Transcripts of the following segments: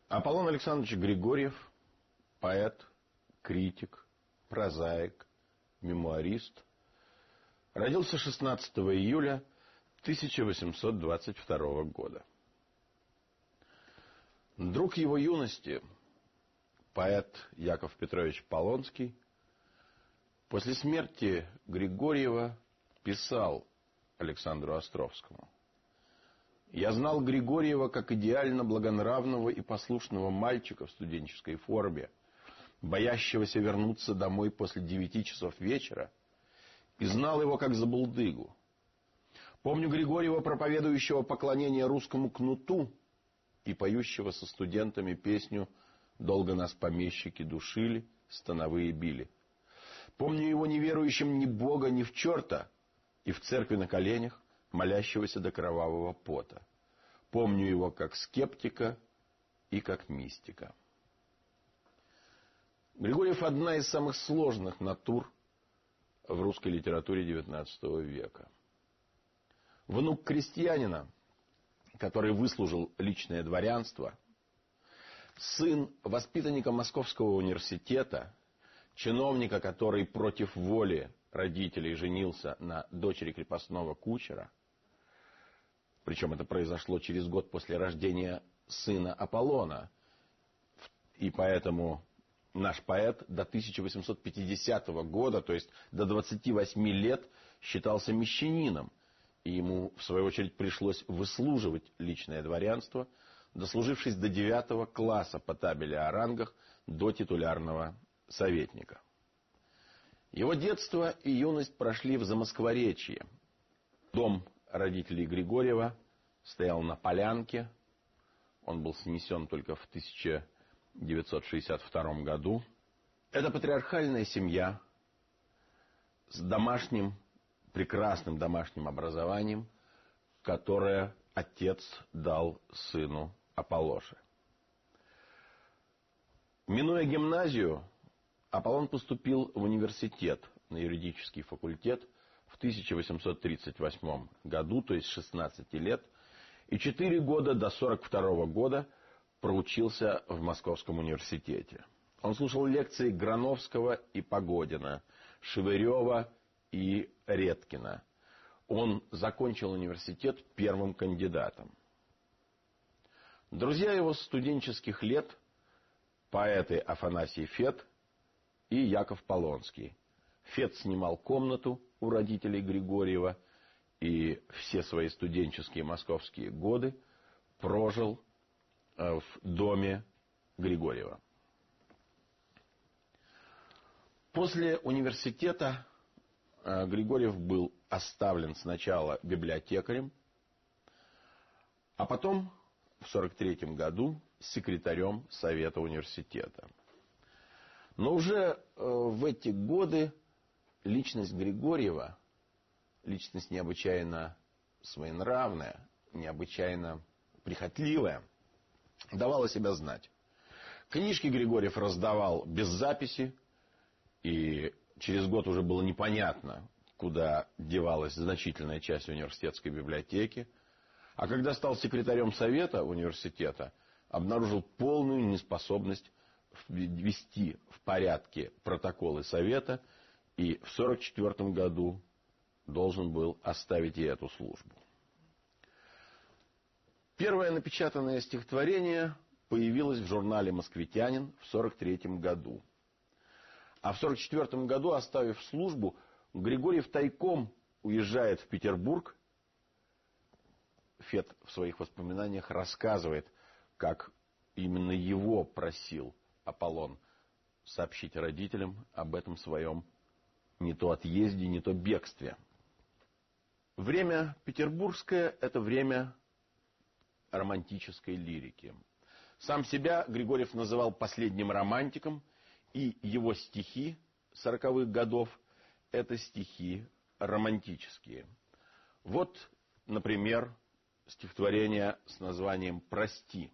Аполлон Александрович Григорьев, поэт, критик, прозаик, мемуарист, родился 16 июля 1822 года. Друг его юности, поэт Яков Петрович Полонский, после смерти Григорьева писал Александру Островскому: «Я знал Григорьева как идеально благонравного и послушного мальчика в студенческой форме, боящегося вернуться домой после 9 часов вечера, и знал его как забулдыгу. Помню Григорьева, проповедующего поклонение русскому кнуту и поющего со студентами песню «Долго нас помещики душили, становые били». Помню его неверующим ни в Бога, ни в черта, и в церкви на коленях, молящегося до кровавого пота. Помню его как скептика и как мистика». Григорьев — одна из самых сложных натур в русской литературе XIX века. Внук крестьянина, который выслужил личное дворянство, сын воспитанника Московского университета, чиновника, который против воли родителей женился на дочери крепостного кучера, причем это произошло через год после рождения сына Аполлона, и поэтому наш поэт до 1850 года, то есть до 28 лет, считался мещанином, и ему, в свою очередь, пришлось выслуживать личное дворянство, дослужившись до 9 класса по табели о рангах до титулярного советника. Его детство и юность прошли в Замоскворечье. Дом родителей Григорьева стоял на Полянке. Он был снесен только в 1962 году. Это патриархальная семья с домашним, прекрасным домашним образованием, которое отец дал сыну Аполлоше. Минуя гимназию, Аполлон поступил в университет, на юридический факультет в 1838 году, то есть 16 лет, и 4 года до 1942 года проучился в Московском университете. Он слушал лекции Грановского и Погодина, Шевырева и Редкина. Он закончил университет первым кандидатом. Друзья его с студенческих лет — поэты Афанасий Фет и Яков Полонский. Фет снимал комнату у родителей Григорьева и все свои студенческие московские годы прожил в доме Григорьева. После университета Григорьев был оставлен сначала библиотекарем, а потом в 1943 году секретарем Совета университета. Но уже в эти годы личность Григорьева, личность необычайно своенравная, необычайно прихотливая, давала себя знать. Книжки Григорьев раздавал без записи, и через год уже было непонятно, куда девалась значительная часть университетской библиотеки. А когда стал секретарем Совета университета, обнаружил полную неспособность ввести в порядке протоколы Совета, и в 1944 году должен был оставить и эту службу. Первое напечатанное стихотворение появилось в журнале «Москвитянин» в 1943 году. А в 1944 году, оставив службу, Григорьев тайком уезжает в Петербург. Фет в своих воспоминаниях рассказывает, как именно его просил Аполлон сообщить родителям об этом своем не то отъезде, не то бегстве. Время петербургское — это время романтической лирики. Сам себя Григорьев называл последним романтиком, и его стихи 40-х годов — это стихи романтические. Вот, например, стихотворение с названием «Прости».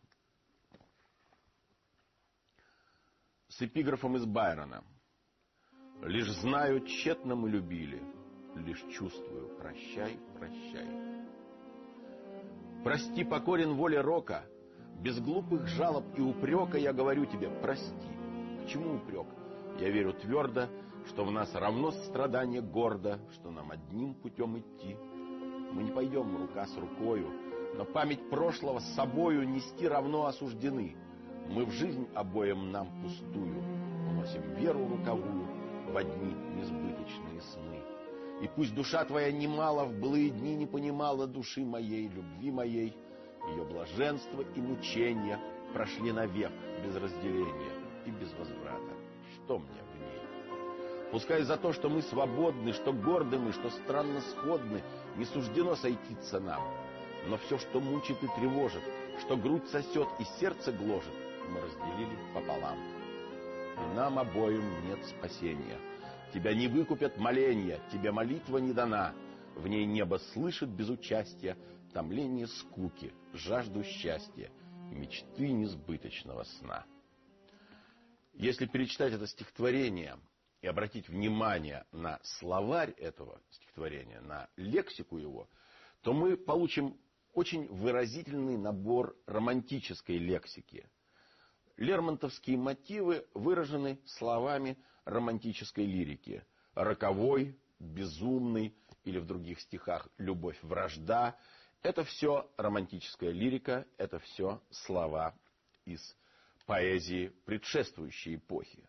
С эпиграфом из Байрона. «Лишь знаю, тщетно мы любили, лишь чувствую, прощай, прощай. Прости, покорен воле рока, Без глупых жалоб и упрека я говорю тебе: прости. К чему упрек? Я верю твердо, что в нас равно страдание гордо, что нам одним путем идти. Мы не пойдем рука с рукою, но память прошлого с собою нести равно осуждены. Мы в жизнь обоим нам пустую уносим веру руковую в одни несбыточные сны. И пусть душа твоя немало в былые дни не понимала души моей, любви моей, ее блаженство и мучения прошли навек без разделения и без возврата. Что мне в ней? Пускай за то, что мы свободны, что горды мы, что странно сходны, не суждено сойтиться нам. Но все, что мучит и тревожит, что грудь сосет и сердце гложет, мы разделили пополам. И нам обоим нет спасения. Тебя не выкупят моления, тебе молитва не дана. В ней небо слышит без участия томление скуки, жажду счастья и мечты несбыточного сна. Если перечитать это стихотворение и обратить внимание на словарь этого стихотворения, на лексику его, то мы получим очень выразительный набор романтической лексики. Лермонтовские мотивы выражены словами романтической лирики: роковой, безумный, или в других стихах любовь, вражда. Это все романтическая лирика, это все слова из поэзии предшествующей эпохи.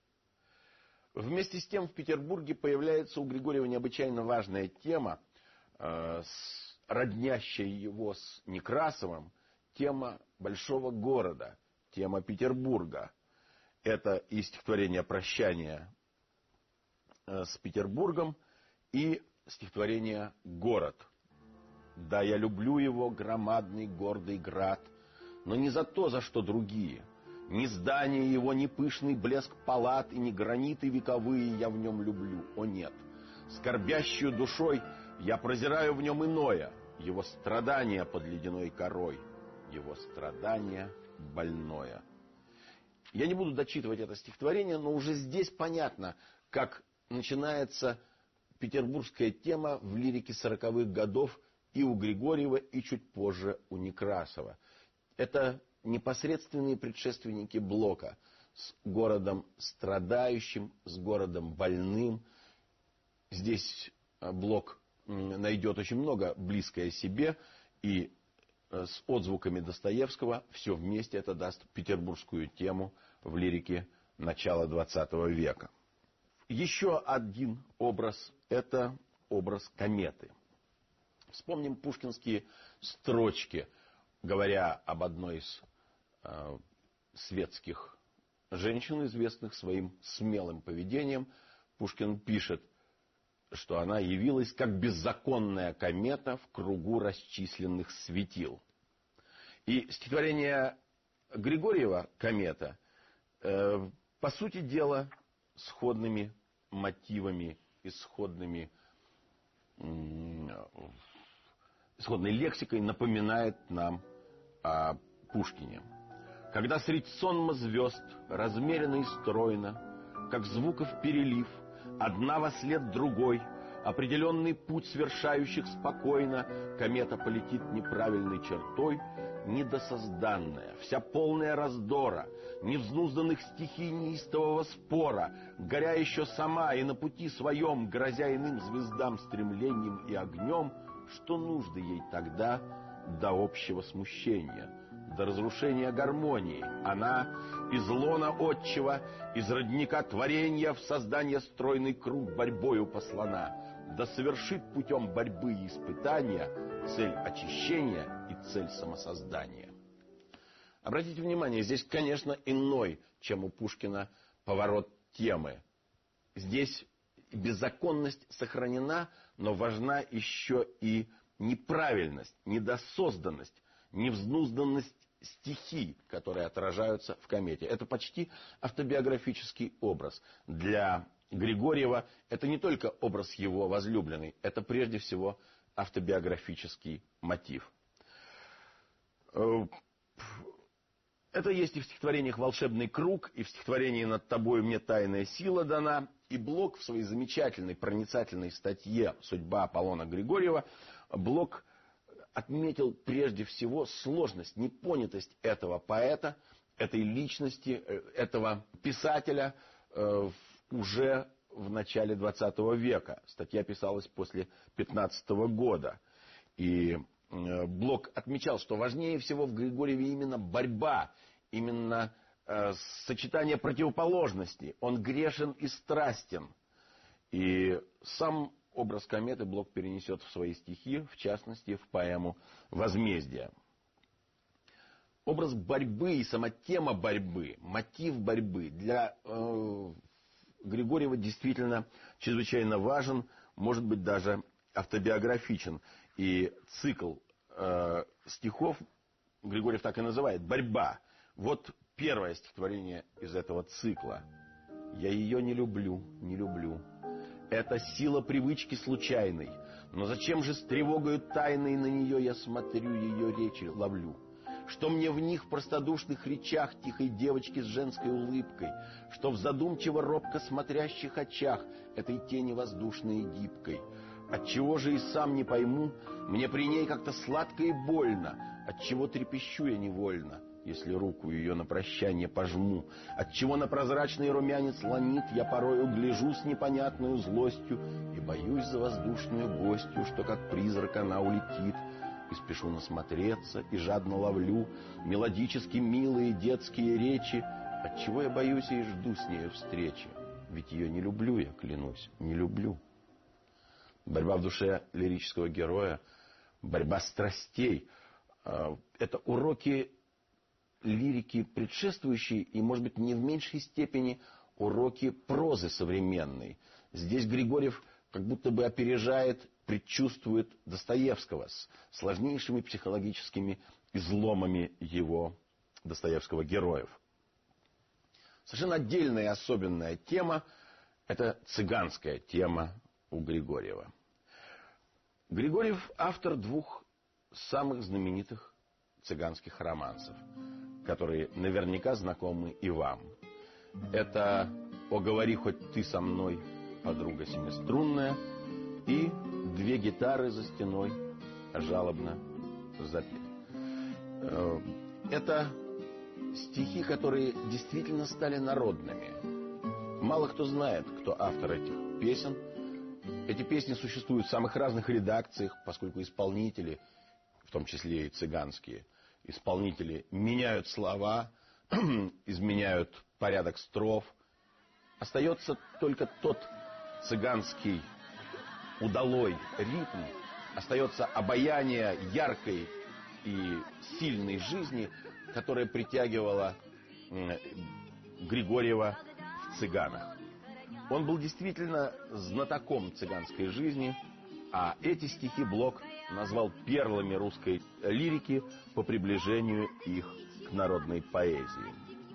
Вместе с тем в Петербурге появляется у Григорьева необычайно важная тема, роднящая его с Некрасовым, тема большого города, тема Петербурга. Это и стихотворение «Прощание с Петербургом», и стихотворение «Город». Да, я люблю его, громадный, гордый град, но не за то, за что другие. Ни здания его, ни пышный блеск палат, и ни граниты вековые я в нем люблю, о нет. Скорбящую душой я прозираю в нем иное, его страдания под ледяной корой, его страдания больное. Я не буду дочитывать это стихотворение, но уже здесь понятно, как начинается петербургская тема в лирике 40-х годов и у Григорьева, и чуть позже у Некрасова. Это непосредственные предшественники Блока с городом страдающим, с городом больным. Здесь Блок найдет очень много близкое себе, и с отзвуками Достоевского все вместе это даст петербургскую тему в лирике начала XX века. Еще один образ – это образ кометы. Вспомним пушкинские строчки, говоря об одной из светских женщин, известных своим смелым поведением. Пушкин пишет, что она явилась как беззаконная комета в кругу расчисленных светил. И стихотворение Григорьева «Комета» по сути дела сходными мотивами и сходной лексикой напоминает нам о Пушкине. Когда средь сонма звезд, размеренно и стройно, как звуков перелив, одна вослед другой, определенный путь совершающих спокойно, комета полетит неправильной чертой, недосозданная, вся полная раздора, невзнузданных стихий неистового спора, горя еще сама и на пути своем, грозя иным звездам стремлением и огнем, что нужды ей тогда до общего смущения, до разрушения гармонии. Она из лона отчего, из родника творенья в создание стройный круг борьбою послана, да совершит путем борьбы и испытания цель очищения и цель самосоздания. Обратите внимание, здесь, конечно, иной, чем у Пушкина, поворот темы. Здесь беззаконность сохранена, но важна еще и неправильность, недосозданность, невзнузданность стихий, которые отражаются в комете. Это почти автобиографический образ. Для Григорьева это не только образ его возлюбленной, это прежде всего автобиографический мотив. Это есть и в стихотворениях «Волшебный круг», и в стихотворении «Над тобою мне тайная сила дана». И Блок в своей замечательной проницательной статье «Судьба Аполлона Григорьева» Блок отметил прежде всего сложность, непонятость этого поэта, этой личности, этого писателя уже в начале 20 века. Статья писалась после 15 года. И Блок отмечал, что важнее всего в Григорьеве именно борьба, именно сочетание противоположностей. Он грешен и страстен. И сам образ кометы Блок перенесет в свои стихи, в частности, в поэму «Возмездие». Образ борьбы и сама тема борьбы, мотив борьбы для Григорьева действительно чрезвычайно важен, может быть, даже автобиографичен. И цикл стихов Григорьев так и называет «Борьба». Вот первое стихотворение из этого цикла. «Я ее не люблю, не люблю. Это сила привычки случайной. Но зачем же с тревогою тайной на нее я смотрю, ее речи ловлю? Что мне в них простодушных речах тихой девочки с женской улыбкой, что в задумчиво робко смотрящих очах этой тени воздушной и гибкой? Отчего же и сам не пойму, мне при ней как-то сладко и больно, отчего трепещу я невольно, если руку ее на прощание пожму, отчего на прозрачный румянец ланит я порою гляжу с непонятной злостью и боюсь за воздушную гостью, что как призрак она улетит, и спешу насмотреться, и жадно ловлю мелодически милые детские речи, отчего я боюсь и жду с нею встречи, ведь ее не люблю я, клянусь, не люблю». Борьба в душе лирического героя, борьба страстей — это уроки лирики предшествующей и, может быть, не в меньшей степени уроки прозы современной. Здесь Григорьев как будто бы опережает, предчувствует Достоевского с сложнейшими психологическими изломами его, Достоевского, героев. Совершенно отдельная и особенная тема — это цыганская тема у Григорьева. Григорьев — автор двух самых знаменитых цыганских романсов, которые наверняка знакомы и вам. Это «О, говори хоть ты со мной, подруга семиструнная» и «Две гитары за стеной жалобно запели». Это стихи, которые действительно стали народными. Мало кто знает, кто автор этих песен. Эти песни существуют в самых разных редакциях, поскольку исполнители, в том числе и цыганские, исполнители меняют слова, изменяют порядок строф. Остается только тот цыганский удалой ритм, остается обаяние яркой и сильной жизни, которая притягивала Григорьева в цыганах. Он был действительно знатоком цыганской жизни, а эти стихи Блок назвал перлами русской лирики по приближению их к народной поэзии.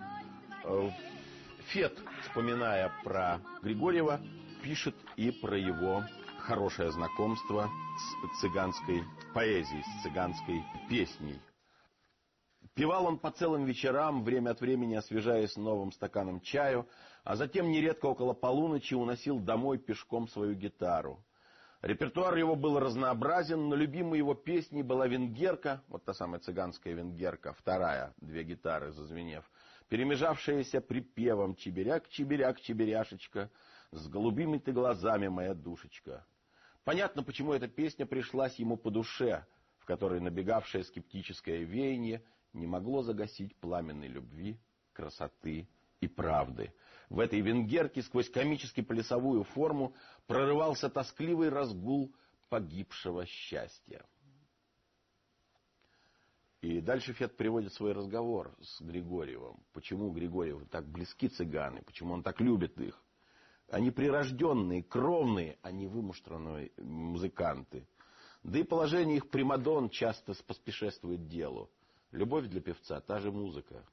Фет, вспоминая про Григорьева, пишет и про его хорошее знакомство с цыганской поэзией, с цыганской песней. Певал он по целым вечерам, время от времени освежаясь новым стаканом чаю, а затем нередко около полуночи уносил домой пешком свою гитару. Репертуар его был разнообразен, но любимой его песней была «Венгерка», вот та самая цыганская «Венгерка», вторая, две гитары зазвенев, перемежавшаяся припевом «Чебиряк, чебиряк, чебиряшечка, с голубыми ты глазами, моя душечка». Понятно, почему эта песня пришлась ему по душе, в которой набегавшее скептическое веяние не могло загасить пламенной любви, красоты и правды. В этой венгерке сквозь комически-плясовую форму прорывался тоскливый разгул погибшего счастья. И дальше Фет приводит свой разговор с Григорьевым. Почему Григорьеву так близки цыганы, почему он так любит их. Они прирожденные, кровные, а не вымуштренные музыканты. Да и положение их примадон часто поспешествует делу. Любовь для певца — та же музыка.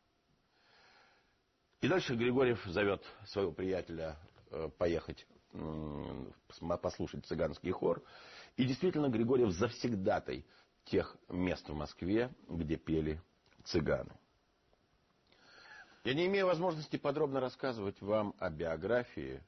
И дальше Григорьев зовет своего приятеля поехать послушать цыганский хор. И действительно, Григорьев завсегдатай тех мест в Москве, где пели цыганы. Я не имею возможности подробно рассказывать вам о биографии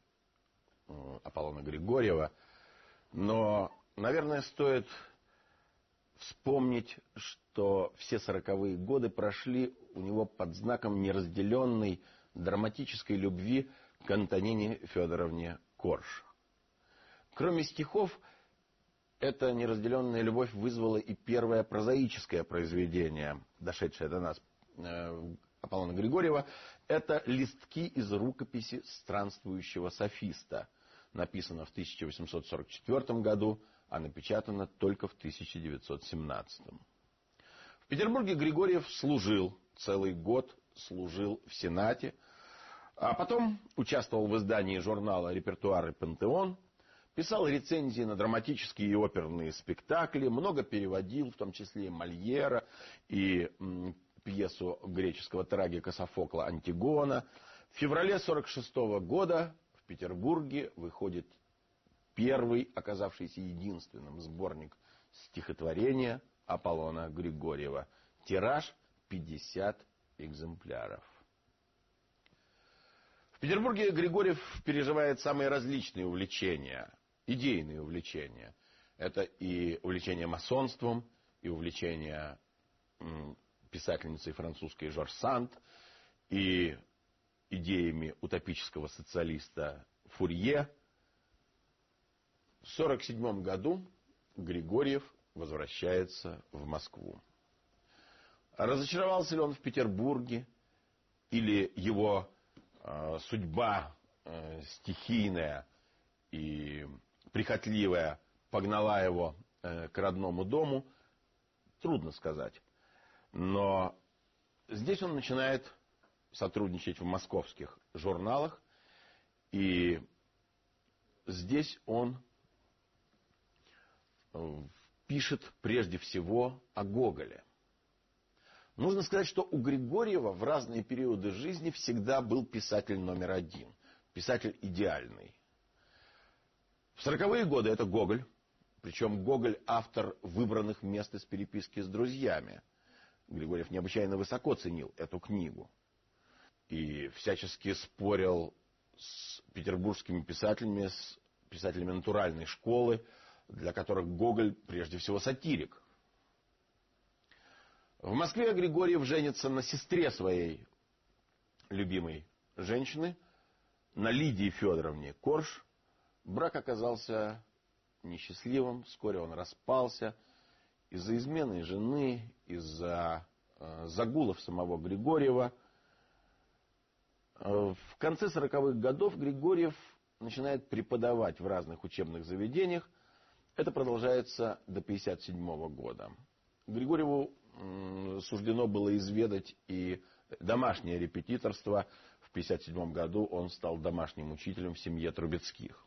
Аполлона Григорьева, но, наверное, стоит вспомнить, что все 40-е годы прошли у него под знаком неразделенной драматической любви к Антонине Федоровне Корж. Кроме стихов, эта неразделенная любовь вызвала и первое прозаическое произведение, дошедшее до нас, Аполлона Григорьева. Это листки из рукописи странствующего софиста. Написано в 1844 году, а напечатано только в 1917. В Петербурге Григорьев служил целый год, служил в Сенате, а потом участвовал в издании журнала «Репертуар» и «Пантеон», писал рецензии на драматические и оперные спектакли, много переводил, в том числе и Мольера, и пьесу греческого трагика Софокла «Антигона». В феврале 1946 года в Петербурге выходит первый, оказавшийся единственным, сборник стихотворения Аполлона Григорьева. Тираж 50 экземпляров. В Петербурге Григорьев переживает самые различные увлечения, идейные увлечения. Это и увлечение масонством, и увлечение писательницей французской Жорж Санд, и идеями утопического социалиста Фурье. В 1947 году Григорьев возвращается в Москву. Разочаровался ли он в Петербурге, или его судьба стихийная и прихотливая погнала его к родному дому, трудно сказать. Но здесь он начинает сотрудничать в московских журналах, и здесь он пишет прежде всего о Гоголе. Нужно сказать, что у Григорьева в разные периоды жизни всегда был писатель номер один, писатель идеальный. В 40-е годы это Гоголь, причем Гоголь автор выбранных мест из переписки с друзьями. Григорьев необычайно высоко ценил эту книгу и всячески спорил с петербургскими писателями, с писателями натуральной школы, для которых Гоголь прежде всего сатирик. В Москве Григорьев женится на сестре своей любимой женщины, на Лидии Федоровне Корж. Брак оказался несчастливым, вскоре он распался из-за измены жены, из-за загулов самого Григорьева. В конце 40-х годов Григорьев начинает преподавать в разных учебных заведениях. Это продолжается до 1957 года. Григорьеву суждено было изведать и домашнее репетиторство. В 1957 году он стал домашним учителем в семье Трубецких.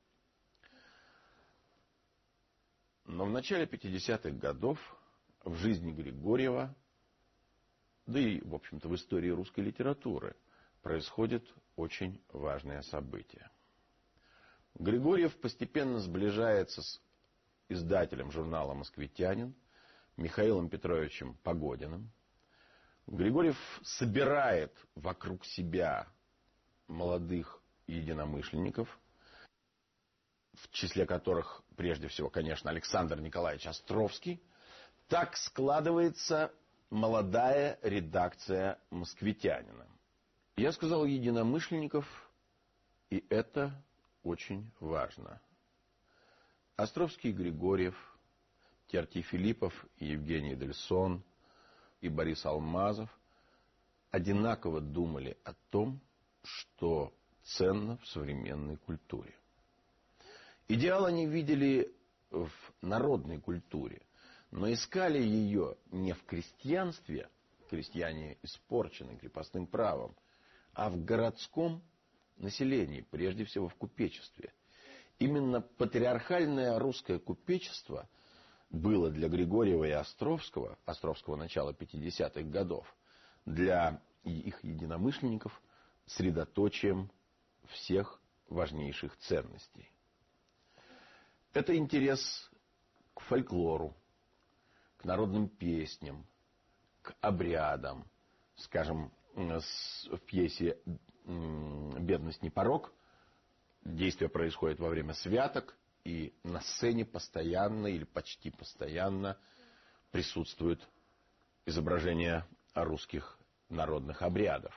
Но в начале 50-х годов в жизни Григорьева, да и, в общем-то, в истории русской литературы, происходит очень важное событие. Григорьев постепенно сближается с издателем журнала «Москвитянин» Михаилом Петровичем Погодиным. Григорьев собирает вокруг себя молодых единомышленников, в числе которых, прежде всего, конечно, Александр Николаевич Островский. Так складывается молодая редакция «Москвитянина». Я сказал единомышленников, и это очень важно. Островский и Григорьев, Терентий Филиппов и Евгений Дельсон, и Борис Алмазов одинаково думали о том, что ценно в современной культуре. Идеал они видели в народной культуре, но искали ее не в крестьянстве, крестьяне испорчены крепостным правом, а в городском населении, прежде всего в купечестве. Именно патриархальное русское купечество было для Григорьева и Островского начала 50-х годов, для их единомышленников средоточием всех важнейших ценностей. Это интерес к фольклору, к народным песням, к обрядам. Скажем, в пьесе «Бедность не порок» действие происходит во время святок, и на сцене постоянно или почти постоянно присутствует изображение русских народных обрядов.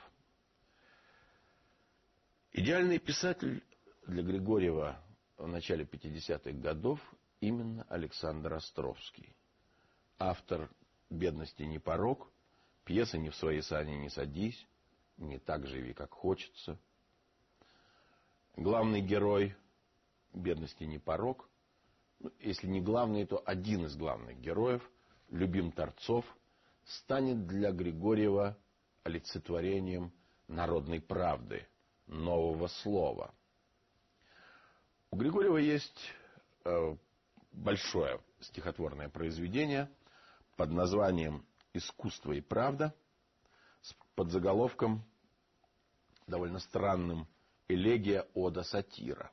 Идеальный писатель для Григорьева в начале 50-х годов именно Александр Островский. Автор «Бедности не порок», пьесы «Не в свои сани не садись», «Не так живи, как хочется». Главный герой «Бедности не порок», если не главный, то один из главных героев, Любим Торцов, станет для Григорьева олицетворением народной правды, нового слова. У Григорьева есть большое стихотворное произведение под названием «Искусство и правда» с подзаголовком довольно странным «Элегия, ода, сатира».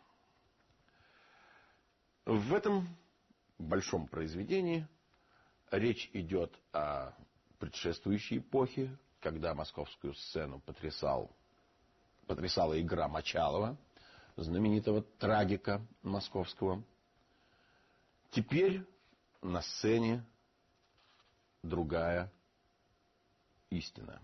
В этом большом произведении речь идет о предшествующей эпохе, когда московскую сцену потрясала игра Мочалова, знаменитого трагика московского. Теперь на сцене другая истина.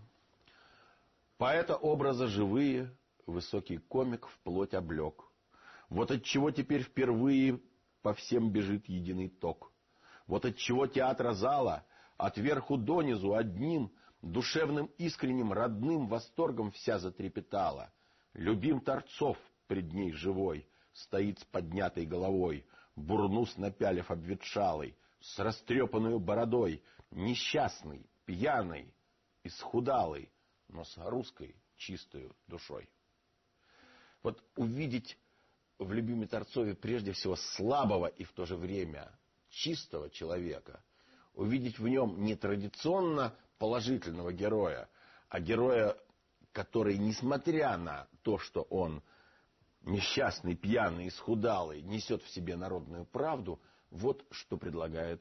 Поэта образа живые, высокий комик вплоть облек. Вот отчего теперь впервые по всем бежит единый ток. Вот отчего театра зала от верху донизу одним душевным, искренним, родным восторгом вся затрепетала. Любим Торцов пред ней живой стоит с поднятой головой, бурнус напялив обветшалый, с растрепанную бородой, несчастный, пьяный, исхудалый, но с русской чистою душой. Вот увидеть в Любиме Торцове прежде всего слабого и в то же время чистого человека, увидеть в нем не традиционно положительного героя, а героя, который, несмотря на то, что он несчастный, пьяный, исхудалый, несет в себе народную правду, вот что предлагает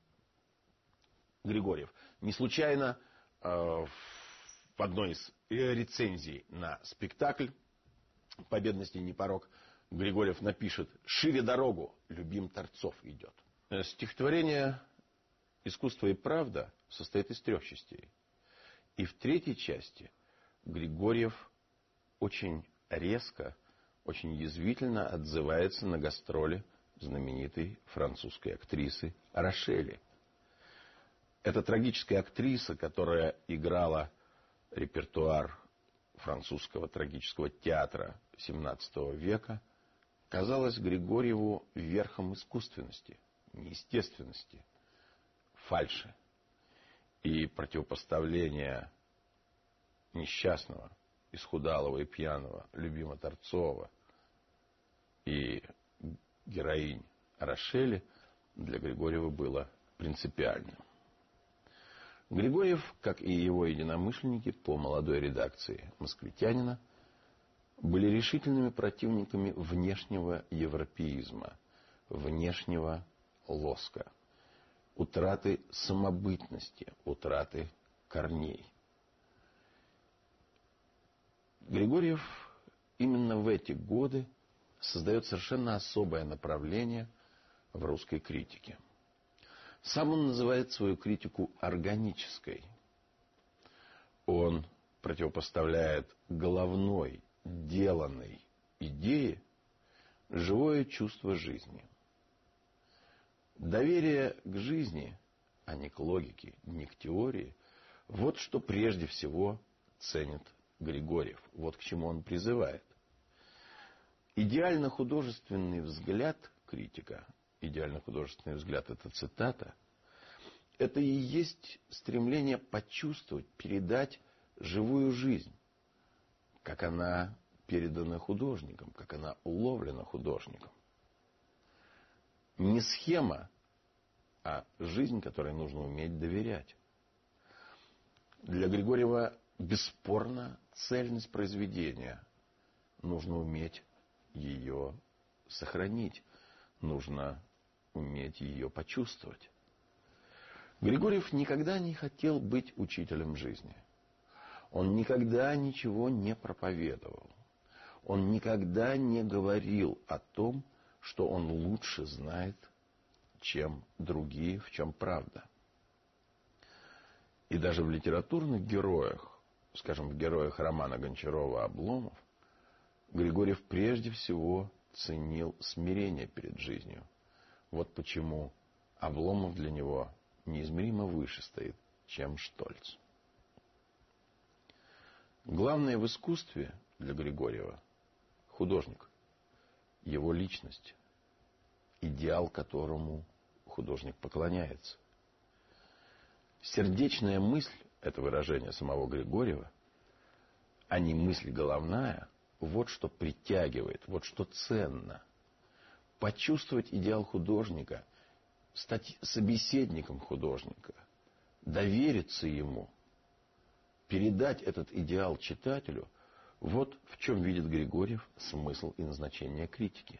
Григорьев. Не случайно в одной из рецензий на спектакль «По бедности не порок» Григорьев напишет: «Шире дорогу, Любим Торцов идет». Стихотворение «Искусство и правда» состоит из 3 частей. И в 3-й части Григорьев очень резко, очень язвительно отзывается на гастроли знаменитой французской актрисы Рошели. Это трагическая актриса, которая играла репертуар французского трагического театра XVII века, казалась Григорьеву верхом искусственности, неестественности, фальши. И противопоставление несчастного, исхудалого и пьяного Любима Торцова и героинь Рошели для Григорьева было принципиальным. Григорьев, как и его единомышленники по молодой редакции «Москвитянина», были решительными противниками внешнего европеизма, внешнего лоска, утраты самобытности, утраты корней. Григорьев именно в эти годы создает совершенно особое направление в русской критике. Сам он называет свою критику органической. Он противопоставляет головной, деланной идее живое чувство жизни. Доверие к жизни, а не к логике, не к теории, вот что прежде всего ценит Григорьев, вот к чему он призывает. Идеально-художественный взгляд критика, идеально-художественный взгляд — это цитата, это и есть стремление почувствовать, передать живую жизнь, как она передана художником, как она уловлена художником. Не схема, а жизнь, которой нужно уметь доверять. Для Григорьева бесспорна цельность произведения. Нужно уметь ее сохранить, нужно уметь ее почувствовать. Григорьев никогда не хотел быть учителем жизни. Он никогда ничего не проповедовал. Он никогда не говорил о том, что он лучше знает, чем другие, в чем правда. И даже в литературных героях, скажем, в героях романа Гончарова «Обломов», Григорьев прежде всего ценил смирение перед жизнью. Вот почему Обломов для него неизмеримо выше стоит, чем Штольц. Главное в искусстве для Григорьева — художник, его личность, идеал, которому художник поклоняется. Сердечная мысль — это выражение самого Григорьева, а не мысль головная — вот что притягивает, вот что ценно. Почувствовать идеал художника, стать собеседником художника, довериться ему, передать этот идеал читателю — вот в чем видит Григорьев смысл и назначение критики.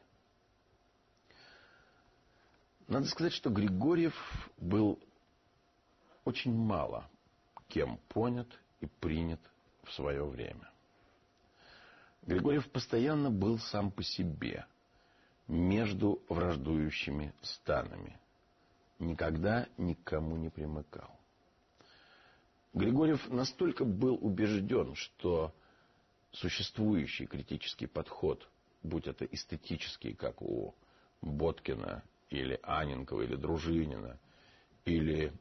Надо сказать, что Григорьев был очень мало кем понят и принят в свое время. Григорьев постоянно был сам по себе, между враждующими станами. Никогда никому не примыкал. Григорьев настолько был убежден, что существующий критический подход, будь это эстетический, как у Боткина, или Анненкова, или Дружинина, или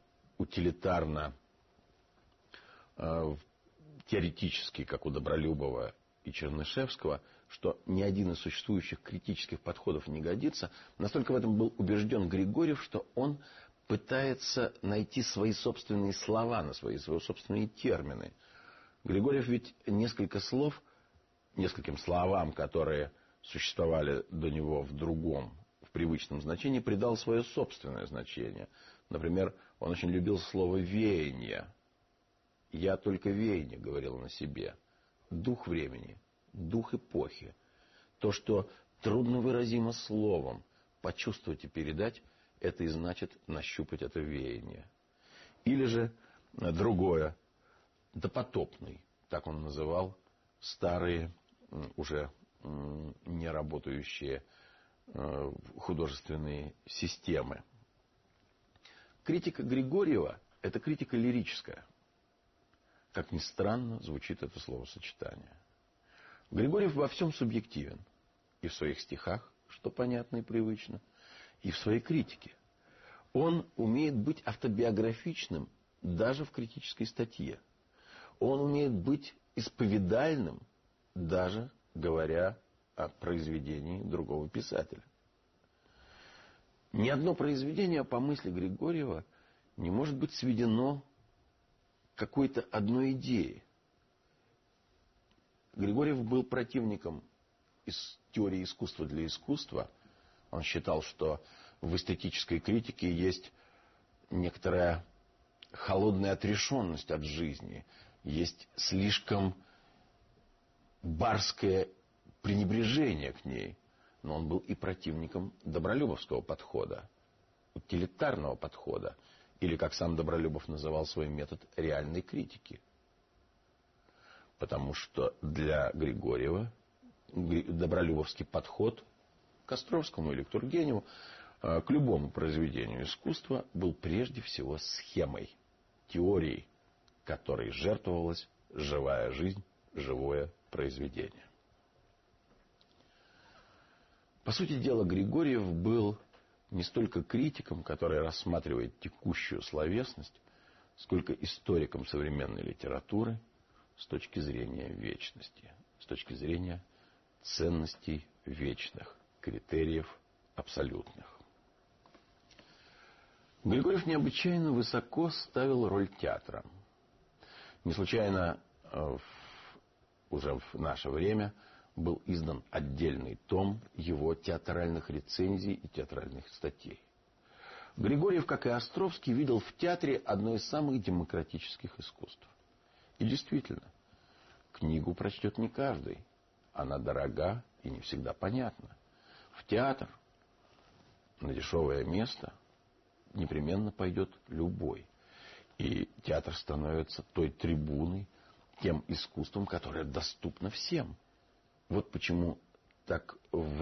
утилитарно-теоретический, как у Добролюбова и Чернышевского, что ни один из существующих критических подходов не годится, настолько в этом был убежден Григорьев, что он пытается найти свои собственные слова, свои собственные термины. Григорьев ведь нескольким словам, которые существовали до него в другом, в привычном значении, придал свое собственное значение. Например, он очень любил слово «веяние». «Я только веяние», — говорил он о себе. Дух времени, дух эпохи. То, что трудно выразимо словом, почувствовать и передать, это и значит нащупать это веяние. Или же другое, допотопный, так он называл старые, уже не работающие художественные системы. Критика Григорьева — это критика лирическая. Как ни странно, звучит это словосочетание. Григорьев во всем субъективен. И в своих стихах, что понятно и привычно, и в своей критике. Он умеет быть автобиографичным даже в критической статье. Он умеет быть исповедальным, даже говоря о произведении другого писателя. Ни одно произведение, по мысли Григорьева, не может быть сведено к какой-то одной идее. Григорьев был противником из теории искусства для искусства. Он считал, что в эстетической критике есть некоторая холодная отрешенность от жизни, есть слишком барское пренебрежение к ней. Но он был и противником добролюбовского подхода, утилитарного подхода, или, как сам Добролюбов называл свой метод, реальной критики. Потому что для Григорьева добролюбовский подход к Островскому или к Тургеневу, к любому произведению искусства, был прежде всего схемой, теорией, которой жертвовалась живая жизнь, живое произведение. По сути дела, Григорьев был не столько критиком, который рассматривает текущую словесность, сколько историком современной литературы с точки зрения вечности, с точки зрения ценностей вечных, критериев абсолютных. Григорьев необычайно высоко ставил роль театра. Не случайно уже в наше время был издан отдельный том его театральных рецензий и театральных статей. Григорьев, как и Островский, видел в театре одно из самых демократических искусств. И действительно, книгу прочтет не каждый. Она дорога и не всегда понятна. В театр, на дешевое место, непременно пойдет любой. И театр становится той трибуной, тем искусством, которое доступно всем. Вот почему такую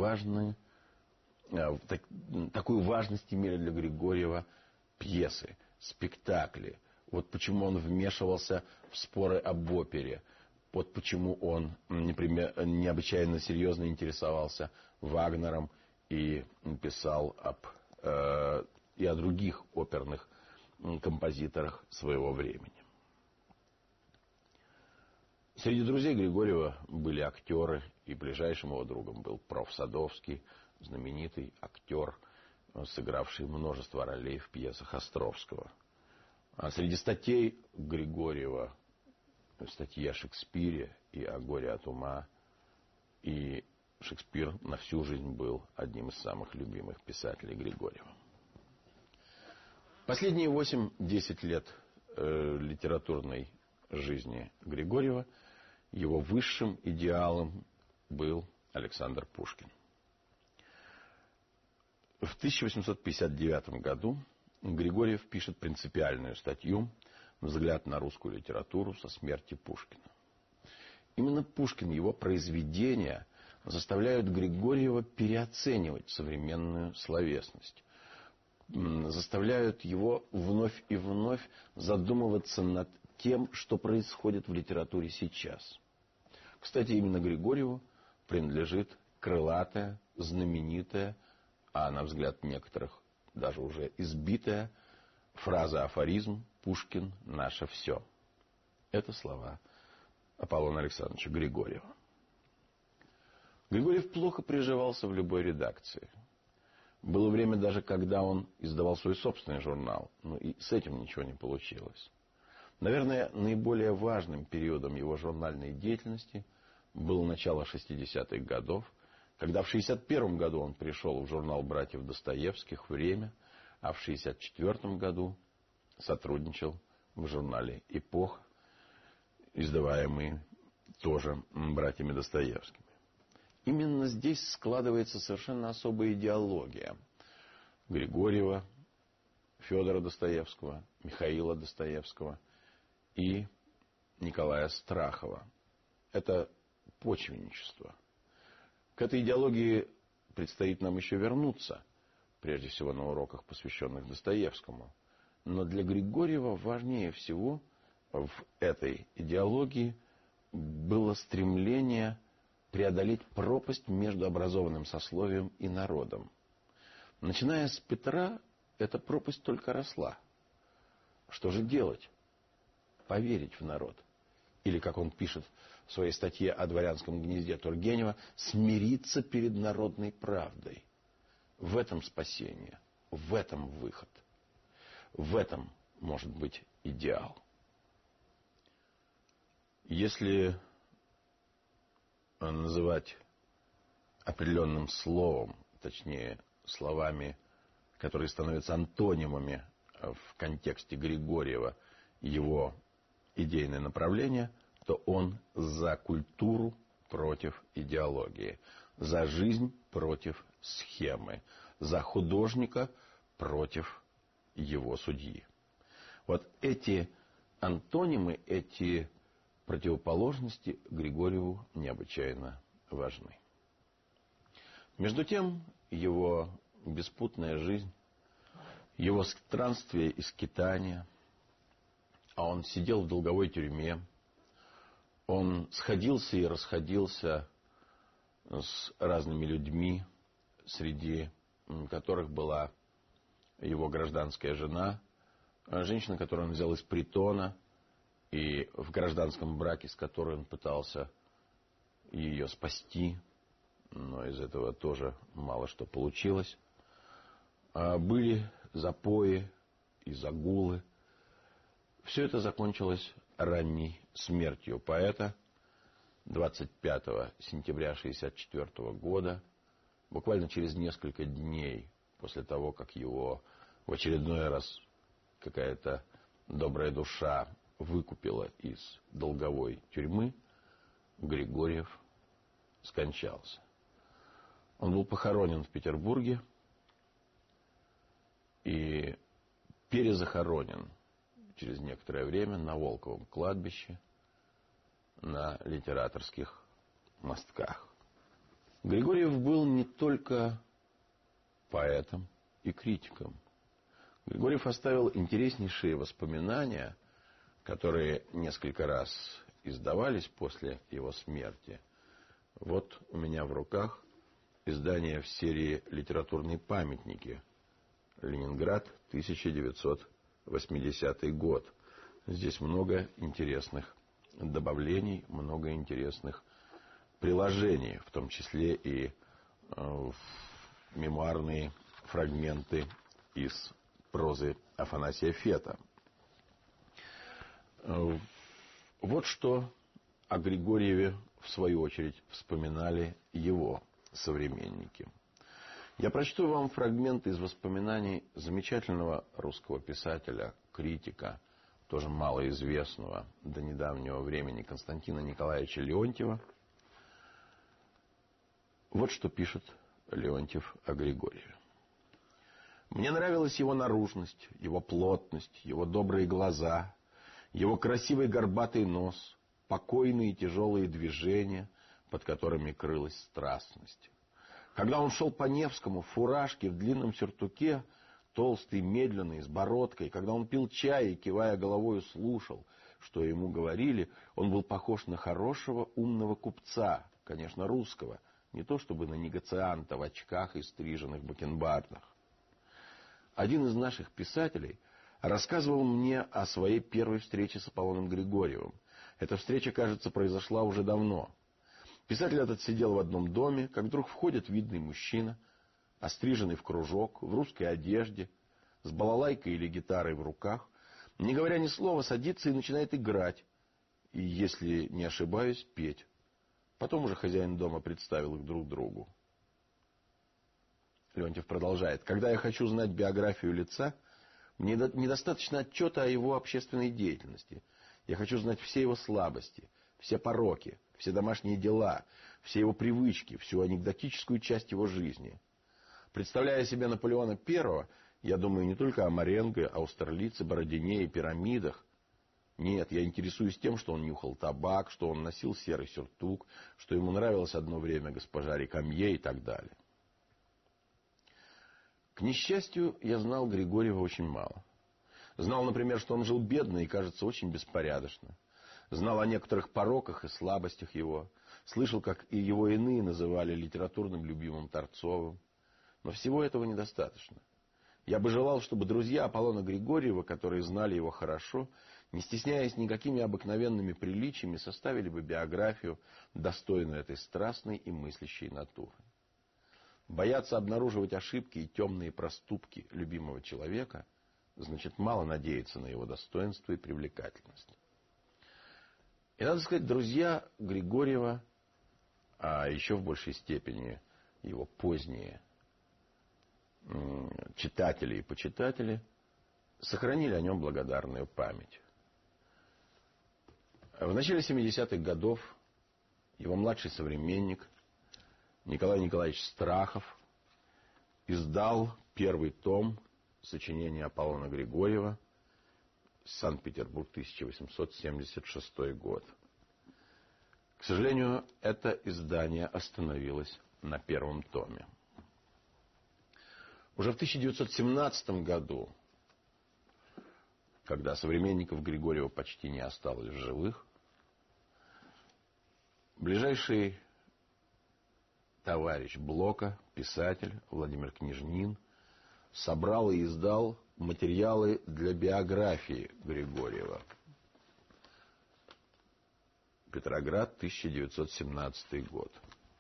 важность имели для Григорьева пьесы, спектакли, Вот почему он вмешивался в споры об опере. Вот почему он необычайно серьезно интересовался Вагнером и писал и о других оперных композиторах своего времени. Среди друзей Григорьева были актеры, и ближайшим его другом был проф. Садовский, знаменитый актер, сыгравший множество ролей в пьесах Островского. А среди статей Григорьева статьи о Шекспире и о горе от ума, и Шекспир на всю жизнь был одним из самых любимых писателей Григорьева. Последние 8-10 лет литературной жизни Григорьева его высшим идеалом был Александр Пушкин. В 1859 году Григорьев пишет принципиальную статью «Взгляд на русскую литературу со смерти Пушкина». Именно Пушкин и его произведения заставляют Григорьева переоценивать современную словесность, заставляют его вновь и вновь задумываться над тем, что происходит в литературе сейчас. Кстати, именно Григорьеву принадлежит крылатая, знаменитая, а на взгляд некоторых даже уже избитая фраза-афоризм «Пушкин – наше все». Это слова Аполлона Александровича Григорьева. Григорьев плохо приживался в любой редакции. Было время даже, когда он издавал свой собственный журнал, но и с этим ничего не получилось. Наверное, наиболее важным периодом его журнальной деятельности было начало 60-х годов, когда в 61 году он пришел в журнал братьев Достоевских «Время», а в 64 году сотрудничал в журнале «Эпоха», издаваемый тоже братьями Достоевскими. Именно здесь складывается совершенно особая идеология Григорьева, Федора Достоевского, Михаила Достоевского и Николая Страхова. Это почвенничество. К этой идеологии предстоит нам еще вернуться, прежде всего на уроках, посвященных Достоевскому. Но для Григорьева важнее всего в этой идеологии было стремление преодолеть пропасть между образованным сословием и народом. Начиная с Петра, эта пропасть только росла. Что же делать? Поверить в народ. Или, как он пишет в своей статье о дворянском гнезде Тургенева, смириться перед народной правдой. В этом спасение, в этом выход, в этом может быть идеал. Если называть определенным словом, точнее словами, которые становятся антонимами в контексте Григорьева, его идейное направление, то он за культуру против идеологии, за жизнь против схемы, за художника против его судьи. Вот эти антонимы, эти противоположности Григорьеву необычайно важны. Между тем, его беспутная жизнь, его странствия и скитания, а он сидел в долговой тюрьме, он сходился и расходился с разными людьми, среди которых была его гражданская жена, женщина, которую он взял из притона, и в гражданском браке, с которой он пытался ее спасти, но из этого тоже мало что получилось. Были запои и загулы. Все это закончилось ранней смертью поэта 25 сентября 1964 года, буквально через несколько дней после того, как его в очередной раз какая-то добрая душа выкупила из долговой тюрьмы, Григорьев скончался. Он был похоронен в Петербурге и перезахоронен через некоторое время на Волковом кладбище на Литераторских мостках. Григорьев был не только поэтом и критиком. Григорьев оставил интереснейшие воспоминания, которые несколько раз издавались после его смерти. Вот у меня в руках издание в серии «Литературные памятники». Ленинград, 1980 год. Здесь много интересных добавлений, много интересных приложений, в том числе и мемуарные фрагменты из прозы Афанасия Фета. Вот что о Григорьеве, в свою очередь, вспоминали его современники. Я прочту вам фрагмент из воспоминаний замечательного русского писателя, критика, тоже малоизвестного до недавнего времени, Константина Николаевича Леонтьева. Вот что пишет Леонтьев о Григорьеве. «Мне нравилась его наружность, его плотность, его добрые глаза, его красивый горбатый нос, покойные тяжелые движения, под которыми крылась страстность. Когда он шел по Невскому в фуражке, в длинном сюртуке, толстый, медленный, с бородкой, когда он пил чай и, кивая головою, слушал, что ему говорили, он был похож на хорошего, умного купца, конечно, русского, не то чтобы на негацианта в очках и стриженных бакенбардах. Один из наших писателей рассказывал мне о своей первой встрече с Аполлоном Григорьевым. Эта встреча, кажется, произошла уже давно. Писатель этот сидел в одном доме, как вдруг входит видный мужчина, остриженный в кружок, в русской одежде, с балалайкой или гитарой в руках, не говоря ни слова, садится и начинает играть, и, если не ошибаюсь, петь. Потом уже хозяин дома представил их друг другу. Леонтьев продолжает. Когда я хочу знать биографию лица, мне недостаточно отчета о его общественной деятельности. Я хочу знать все его слабости, все пороки, все домашние дела, все его привычки, всю анекдотическую часть его жизни. Представляя себе Наполеона I, я думаю не только о Маренго, Аустерлице, Бородине и пирамидах. Нет, я интересуюсь тем, что он нюхал табак, что он носил серый сюртук, что ему нравилось одно время госпожа Рекамье и так далее. К несчастью, я знал Григорьева очень мало. Знал, например, что он жил бедно и, кажется, очень беспорядочно. Знал о некоторых пороках и слабостях его. Слышал, как и его иные называли литературным любимым Торцовым. Но всего этого недостаточно. Я бы желал, чтобы друзья Аполлона Григорьева, которые знали его хорошо, не стесняясь никакими обыкновенными приличиями, составили бы биографию, достойную этой страстной и мыслящей натуры. Бояться обнаруживать ошибки и темные проступки любимого человека значит мало надеяться на его достоинство и привлекательность. И надо сказать, друзья Григорьева, а еще в большей степени его поздние читатели и почитатели, сохранили о нем благодарную память. В начале 70-х годов его младший современник Николай Николаевич Страхов издал первый том сочинения Аполлона Григорьева, Санкт-Петербург, 1876 год. К сожалению, это издание остановилось на первом томе. Уже в 1917 году, когда современников Григорьева почти не осталось в живых, ближайший товарищ Блока, писатель Владимир Книжнин, собрал и издал материалы для биографии Григорьева. Петроград, 1917 год.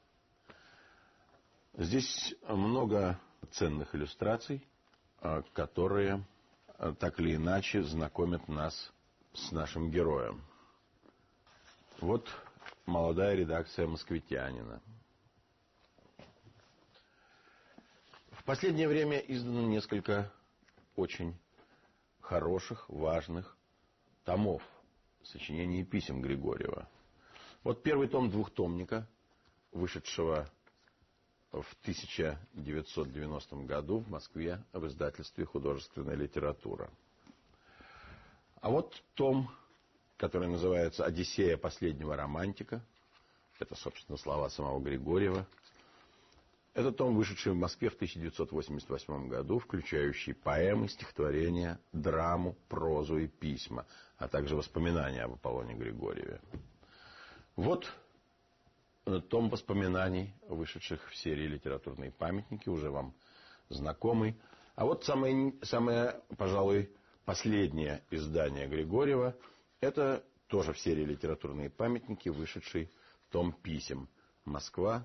Здесь много ценных иллюстраций, которые так или иначе знакомят нас с нашим героем. Вот молодая редакция «Москвитянина». В последнее время издано несколько очень хороших, важных томов сочинений и писем Григорьева. Вот первый том двухтомника, вышедшего в 1990 году в Москве в издательстве «Художественная литература». А вот том, который называется «Одиссея последнего романтика». Это, собственно, слова самого Григорьева. Это том, вышедший в Москве в 1988 году, включающий поэмы, стихотворения, драму, прозу и письма, а также воспоминания об Аполлоне Григорьеве. Вот том воспоминаний, вышедших в серии «Литературные памятники», уже вам знакомый. А вот самое, пожалуй, последнее издание Григорьева, это тоже в серии «Литературные памятники», вышедший том писем. Москва,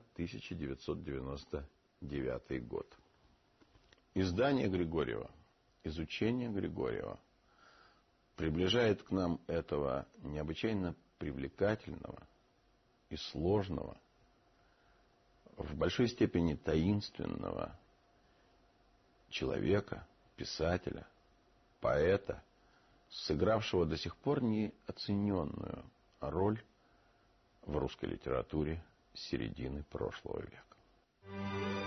1999 год. Издание Григорьева, изучение Григорьева приближает к нам этого необычайно привлекательного и сложного, в большой степени таинственного человека, писателя, поэта, сыгравшего до сих пор неоцененную роль в русской литературе с середины прошлого века.